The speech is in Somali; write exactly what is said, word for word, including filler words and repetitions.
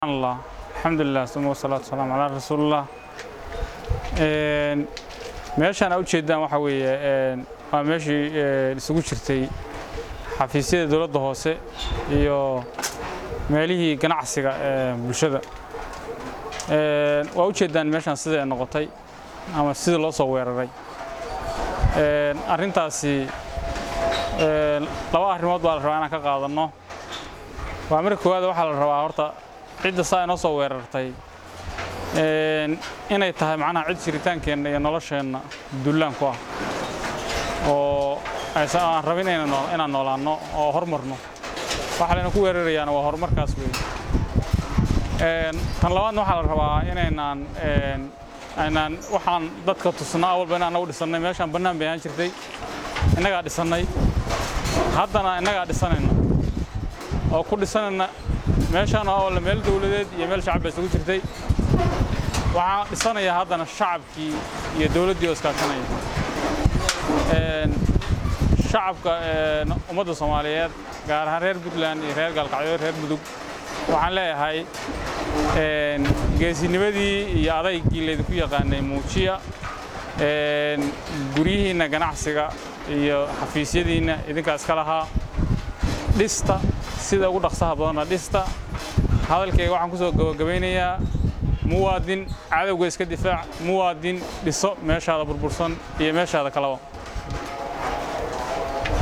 الله الحمد لله ثم والصلاة والسلام على رسول الله. meeshaan u jeedaan waxa weeye waa meeshii isugu jirtay xafiisyada dawladda hoose iyo meelihii ganacsiga ee bulshada. ee waa u jeedaan meeshaan sida ay noqotay ama sida loo soo weeraray. ee arintaasi ee laba arrimood baa la rabaa inaan ka qaadano. waa marka koowaad waxa la rabaa horta cidda saa inoo soo weerartay ee inay tahay macnaha cid jiritaankeena iyo nolosheena duulaan ku ah oo aysan rabin inaan noolaano oo hormarno. waxa la ku weerarayaan waa horumarkaas weey. ee tan labaad waxa la rabaa inaynaan ee aynaan waxaan dadka tusnaa walba inaan u dhisannay meeshaan banaan bayaan jirtay inaga dhisannay haddana inaga dhisanayna oo ku dhisanayna meeshaan oo la meel dawladeed iyo meel shacab isugu jirtay. waxaan dhisanayaa haddana shacabkii iyo dawladdii oo iskaashanaya. ee shacabka ee ummadda Soomaaliyeed gaar ahaan reer Puntland iyo reer Galkacyo reer Mudug waxaan leeyahay ee geesinimadii iyo adaygii leedku yaqaanay muujiya. ee guriyihiina ganacsiga iyo xafiisyadiina idinkaas kala ha dhista sida ugu dhaqsaha badan dhista. hadalkayga waxaan ku soo gabagabeynayaa muwaadin cadawga iska difaac muwaadin dhiso meeshaada burbursan iyo meeshaada kalaba.